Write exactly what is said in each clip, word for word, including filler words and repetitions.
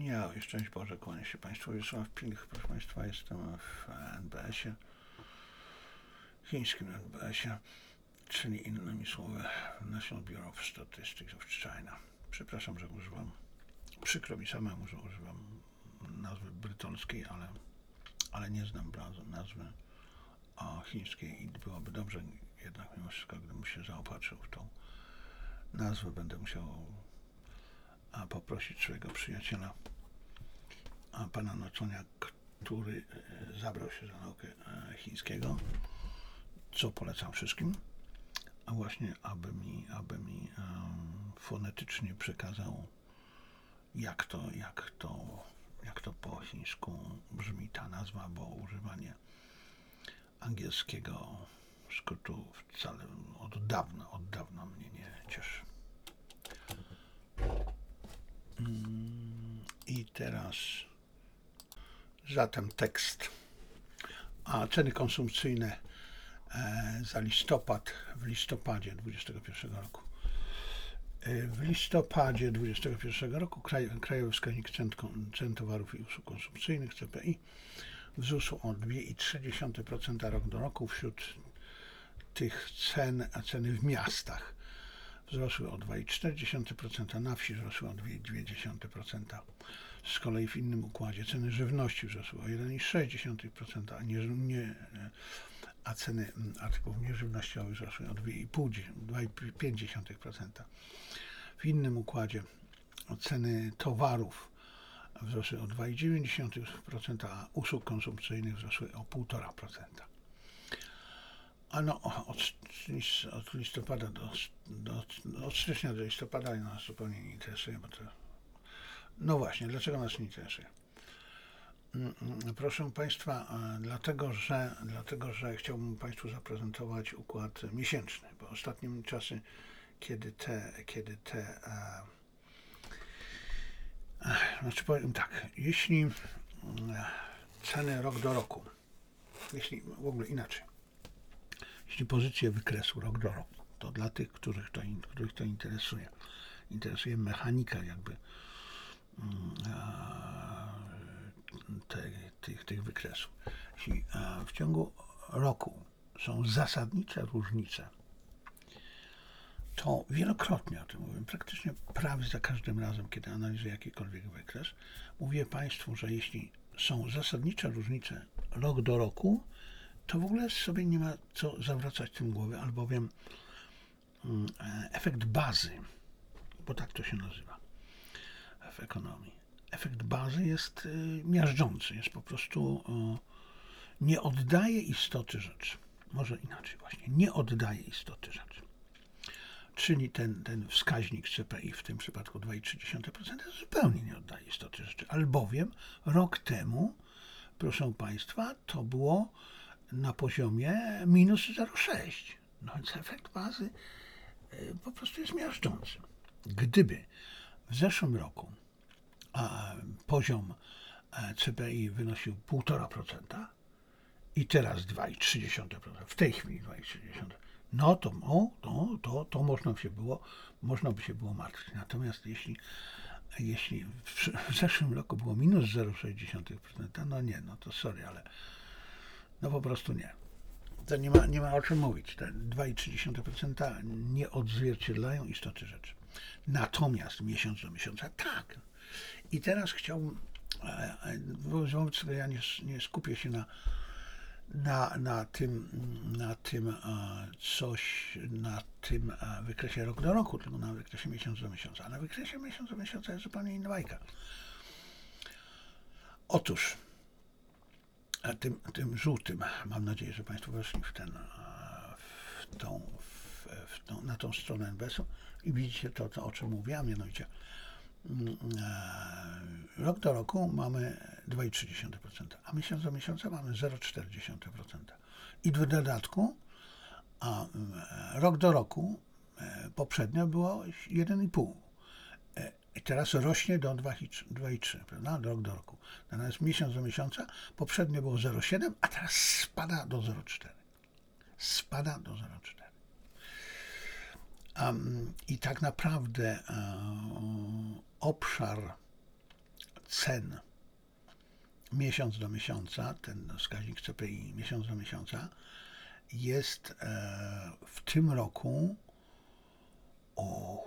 Ja, szczęść Boże, kłanię się Państwu. Wiesław Pilch, proszę Państwa, jestem w N B S-ie, chińskim N B S-ie, czyli innymi słowy National Bureau of Statistics of China. Przepraszam, że używam, przykro mi samemu, że używam nazwy brytyjskiej, ale, ale nie znam nazwy o, chińskiej i byłoby dobrze jednak mimo wszystko, gdybym się zaopatrzył w tą nazwę. Będę musiał a, poprosić swojego przyjaciela, a, pana Noconia, który e, zabrał się za naukę e, chińskiego, co polecam wszystkim, a właśnie aby mi, aby mi um, fonetycznie przekazał, jak to, jak to, jak to po chińsku brzmi ta nazwa, bo używanie angielskiego skrótu wcale od dawna, od dawna mnie nie cieszy. I teraz zatem tekst. A ceny konsumpcyjne e, za listopad, w listopadzie dwudziestego pierwszego roku. E, w listopadzie dwudziestego pierwszego roku kraj, Krajowy Wskaźnik Cen, Cen Towarów i Usług Konsumpcyjnych C P I wzrósł o dwa i trzy dziesiąte procent rok do roku. Wśród tych cen, a ceny w miastach wzrosły o dwa i cztery dziesiąte procent, a na wsi wzrosły o dwa i dwie dziesiąte procent. Z kolei w innym układzie ceny żywności wzrosły o jeden i sześć dziesiąte procent, a, nie, nie, a ceny artykułów nieżywnościowych wzrosły o dwa i pięć dziesiątych procent. W innym układzie ceny towarów wzrosły o dwa i dziewięć dziesiątych procent, a usług konsumpcyjnych wzrosły o jeden i pięć procent. A no, od, od listopada do, do, od stycznia do listopada nas zupełnie nie interesuje, bo to... No właśnie, dlaczego nas nie interesuje? Proszę Państwa, dlatego że, dlatego, że chciałbym Państwu zaprezentować układ miesięczny, bo ostatnim czasy, kiedy te, kiedy te, e, e, znaczy powiem tak, jeśli e, ceny rok do roku, jeśli w ogóle inaczej, jeśli pozycje wykresu rok do roku, to dla tych, których to, których to interesuje, interesuje mechanika jakby te, tych, tych wykresów. Jeśli w ciągu roku są zasadnicze różnice, to wielokrotnie o tym mówię, praktycznie prawie za każdym razem, kiedy analizuję jakikolwiek wykres, mówię Państwu, że jeśli są zasadnicze różnice rok do roku, to w ogóle sobie nie ma co zawracać tym głowy, albowiem efekt bazy, bo tak to się nazywa w ekonomii, efekt bazy jest miażdżący, jest po prostu, nie oddaje istoty rzeczy. Może inaczej właśnie, nie oddaje istoty rzeczy. Czyli ten, ten wskaźnik C P I w tym przypadku dwa i trzy dziesiąte procent zupełnie nie oddaje istoty rzeczy, albowiem rok temu, proszę Państwa, to było na poziomie minus zero przecinek sześć. No więc efekt bazy po prostu jest miażdżący. Gdyby w zeszłym roku a, poziom C P I wynosił półtora procent i teraz dwa i trzy dziesiąte procent, w tej chwili dwa i trzy dziesiąte procent, no to, o, to, to, to można by się było, można by się było martwić. Natomiast jeśli, jeśli w, w zeszłym roku było minus zero przecinek sześć procent, no nie, no to sorry, ale no po prostu nie. To nie ma, nie ma o czym mówić. Te dwa i trzy dziesiąte procent nie odzwierciedlają istoty rzeczy. Natomiast miesiąc do miesiąca tak. I teraz chciałbym, wobec tego ja nie, nie skupię się na, na, na tym, na tym coś, na tym wykresie rok do roku, tylko na wykresie miesiąc do miesiąca. A na wykresie miesiąc do miesiąca jest zupełnie inna bajka. Otóż tym, tym żółtym, mam nadzieję, że Państwo weszli w ten, w tą, w, w tą, na tą stronę N B S-u i widzicie to, to, o czym mówiłam, mianowicie rok do roku mamy dwa i trzy dziesiąte procent, a miesiąc do miesiąca mamy zero przecinek cztery procent. I w dodatku a, rok do roku poprzednio było jeden i pół. I teraz rośnie do dwa i trzy, prawda? Rok do roku. Natomiast miesiąc do miesiąca poprzednio było zero przecinek siedem, a teraz spada do zero przecinek cztery. Spada do zero przecinek cztery. Um, I tak naprawdę um, obszar cen miesiąc do miesiąca, ten wskaźnik C P I miesiąc do miesiąca jest w tym roku o,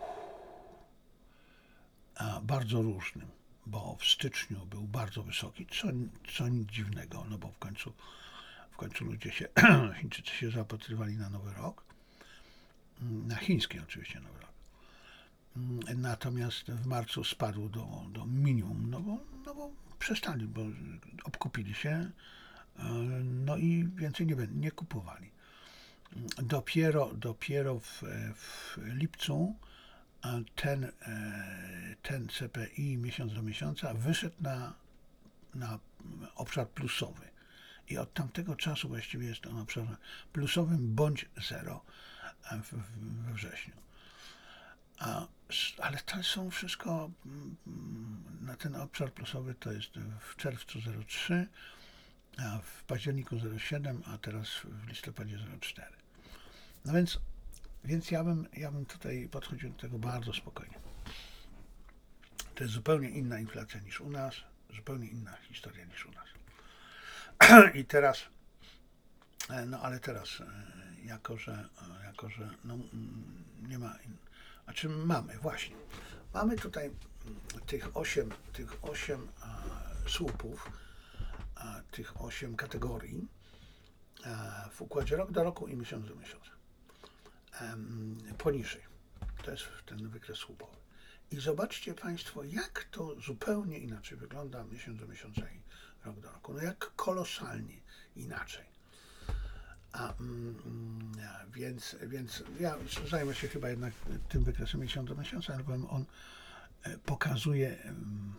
bardzo różnym, bo w styczniu był bardzo wysoki, co, co nic dziwnego, no bo w końcu, w końcu ludzie się, Chińczycy się zaopatrywali na Nowy Rok, na chiński oczywiście Nowy Rok. Natomiast w marcu spadł do, do minimum, no bo, no bo przestali, bo obkupili się, no i więcej nie, nie kupowali. Dopiero, dopiero w, w lipcu ten, ten C P I miesiąc do miesiąca wyszedł na, na obszar plusowy. I od tamtego czasu właściwie jest on obszarem plusowym bądź zero we wrześniu. A, ale to są wszystko, na ten obszar plusowy to jest w czerwcu zero przecinek trzy, a w październiku zero przecinek siedem, a teraz w listopadzie zero przecinek cztery. No więc, więc ja bym, ja bym tutaj podchodził do tego bardzo spokojnie. To jest zupełnie inna inflacja niż u nas, zupełnie inna historia niż u nas. I teraz, no ale teraz, jako że, jako że no, nie ma, a czym mamy, właśnie, mamy tutaj tych osiem, tych osiem a, słupów, a, tych osiem kategorii a, w układzie rok do roku i miesiąc do miesiąca. A, poniżej, to jest ten wykres słupowy. I zobaczcie Państwo, jak to zupełnie inaczej wygląda miesiąc do miesiąca i rok do roku. No jak kolosalnie inaczej. A, mm, więc, więc ja zajmę się chyba jednak tym wykresem miesiąc do miesiąca, albowiem on pokazuje,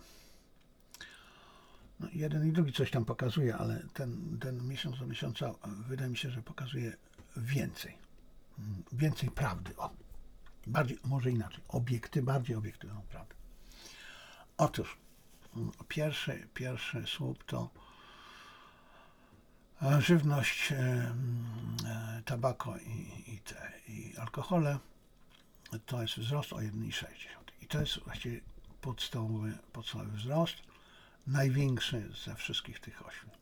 no jeden i drugi coś tam pokazuje, ale ten, ten miesiąc do miesiąca wydaje mi się, że pokazuje więcej. Więcej prawdy. O, bardziej, może inaczej. Obiekty, bardziej obiektywną prawdę. Otóż pierwszy, pierwszy słup to żywność, tabako i, i, te, i alkohole. To jest wzrost o jeden przecinek sześć. I to jest właściwie podstawowy, podstawowy wzrost, największy ze wszystkich tych ośmiu.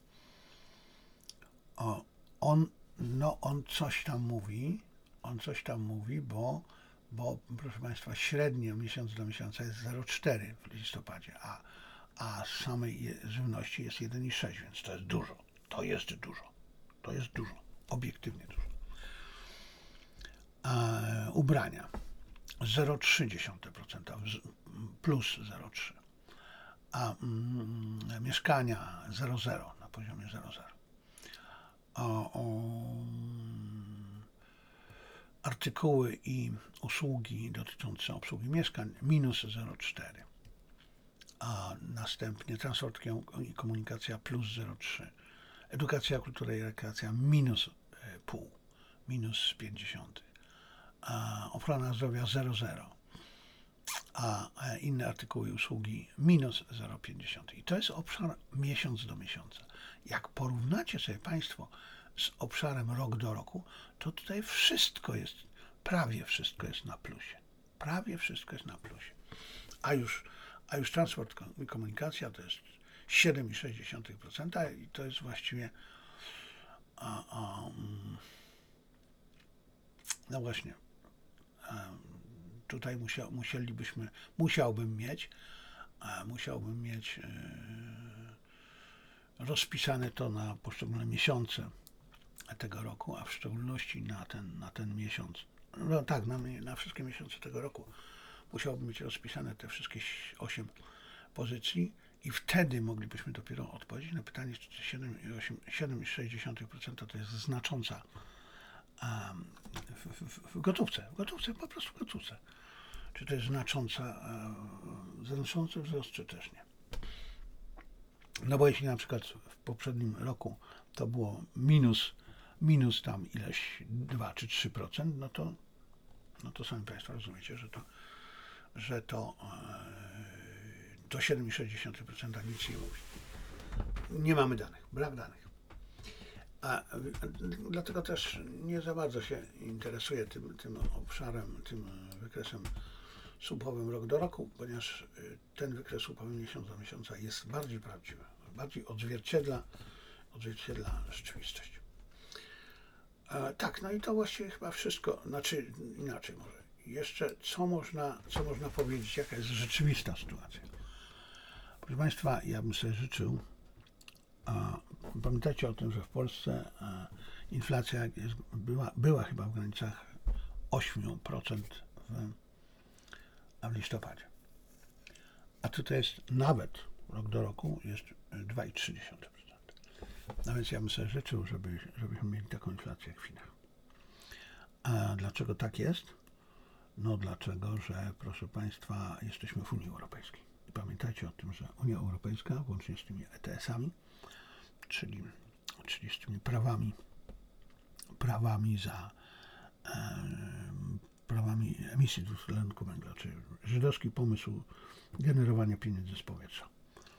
O, on, no, on coś tam mówi, on coś tam mówi, bo, bo proszę Państwa, średnio miesiąc do miesiąca jest zero przecinek cztery w listopadzie, a, a z samej żywności jest jeden przecinek sześć, więc to jest dużo. To jest dużo. To jest dużo. Obiektywnie dużo. E, ubrania zero przecinek trzy procent plus zero przecinek trzy. A mm, mieszkania zero przecinek zero na poziomie zero przecinek zero. O, o, artykuły i usługi dotyczące obsługi mieszkań minus zero przecinek cztery. A następnie transport i komunikacja plus zero przecinek trzy. Edukacja, kultura i rekreacja minus pół, minus pięćdziesiąt. A ochrona zdrowia zero przecinek zero. A inne artykuły i usługi minus zero przecinek pięćdziesiąt. I to jest obszar miesiąc do miesiąca. Jak porównacie sobie Państwo z obszarem rok do roku, to tutaj wszystko jest, prawie wszystko jest na plusie. Prawie wszystko jest na plusie. A już, a już transport i komunikacja to jest siedem przecinek sześć procent i to jest właściwie a, a, no właśnie a, tutaj musiał, musielibyśmy musiałbym mieć a, musiałbym mieć e, rozpisane to na poszczególne miesiące tego roku, a w szczególności na ten, na ten miesiąc, no tak, na, na wszystkie miesiące tego roku musiałbym mieć rozpisane te wszystkie osiem pozycji i wtedy moglibyśmy dopiero odpowiedzieć na pytanie, czy siedem przecinek sześć procent to jest znacząca um, w, w, w gotówce, w gotówce, po prostu w gotówce. Czy to jest znacząca, um, znaczący wzrost, czy też nie. No bo jeśli na przykład w poprzednim roku to było minus, minus tam ileś dwa czy trzy procent, no to, no to sami Państwo rozumiecie, że to, że to do siedem przecinek sześć procent nic nie mówi. Nie mamy danych, brak danych. A, a dlatego też nie za bardzo się interesuję tym, tym obszarem, tym wykresem słupowym rok do roku, ponieważ ten wykres słupowy miesiąc do miesiąca jest bardziej prawdziwy, bardziej odzwierciedla, odzwierciedla rzeczywistość. E, tak, no i to właściwie chyba wszystko, znaczy inaczej może. Jeszcze co można, co można powiedzieć, jaka jest rzeczywista sytuacja. Proszę Państwa, ja bym sobie życzył, a, pamiętajcie o tym, że w Polsce a, inflacja jest, była, była chyba w granicach osiem procent w, a w listopadzie. A tutaj jest nawet rok do roku jest dwa i trzy dziesiąte procent. No więc ja bym sobie życzył, żeby, żebyśmy mieli taką inflację jak w Chinach. A dlaczego tak jest? No dlatego, że proszę Państwa, jesteśmy w Unii Europejskiej. I pamiętajcie o tym, że Unia Europejska, włącznie z tymi E T S-ami, czyli, czyli z tymi prawami, prawami za e, prawami emisji dwutlenku węgla, czyli żydowski pomysł generowania pieniędzy z powietrza.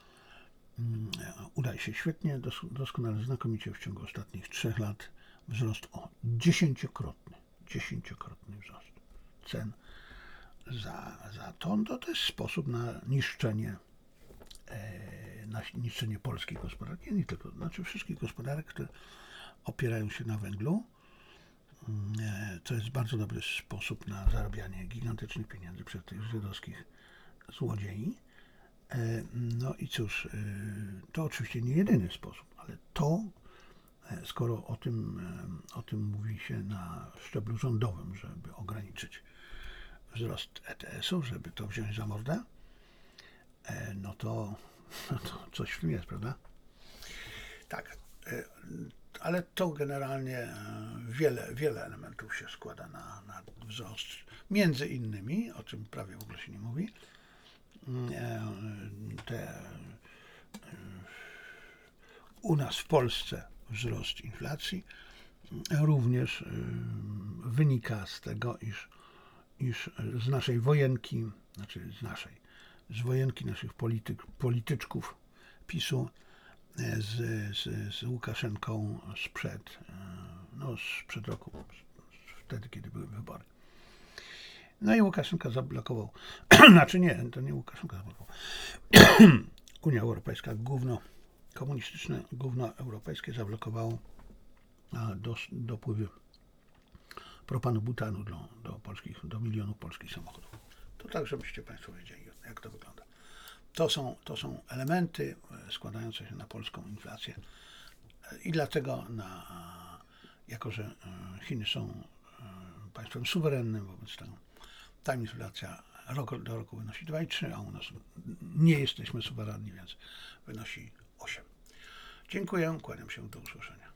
Udaje się świetnie, dos doskonale, znakomicie w ciągu ostatnich trzech lat wzrost o dziesięciokrotny, dziesięciokrotny wzrost cen za, za ton. To, to jest sposób na niszczenie, e, na niszczenie polskiej gospodarki, nie tylko, znaczy wszystkich gospodarek, które opierają się na węglu. E, to jest bardzo dobry sposób na zarabianie gigantycznych pieniędzy przez tych żydowskich złodziei. E, no i cóż, e, to oczywiście nie jedyny sposób, ale to, e, skoro o tym, e, o tym mówi się na szczeblu rządowym, żeby ograniczyć wzrost E T S-ów, żeby to wziąć za mordę, e, no, to, no to coś w tym jest, prawda? Tak, e, ale to generalnie e, wiele, wiele elementów się składa na, na wzrost. Między innymi, o czym prawie w ogóle się nie mówi, e, te, e, u nas w Polsce wzrost inflacji również e, wynika z tego, iż iż z naszej wojenki, znaczy z naszej, z wojenki naszych polityk, polityczków PiSu z, z, z Łukaszenką sprzed, no sprzed roku, wtedy, kiedy były wybory. No i Łukaszenka zablokował, znaczy nie, to nie Łukaszenka zablokował, Unia Europejska, gówno komunistyczne, gówno europejskie zablokowało dos, dopływy propanu butanu do, do polskich, do milionów polskich samochodów. To tak, żebyście Państwo wiedzieli, jak to wygląda. To są, to są elementy składające się na polską inflację i dlatego, na, jako że Chiny są państwem suwerennym, wobec tego ta inflacja rok do roku wynosi dwa i trzy, a u nas nie jesteśmy suwerenni, więc wynosi osiem. Dziękuję, kłaniam się, do usłyszenia.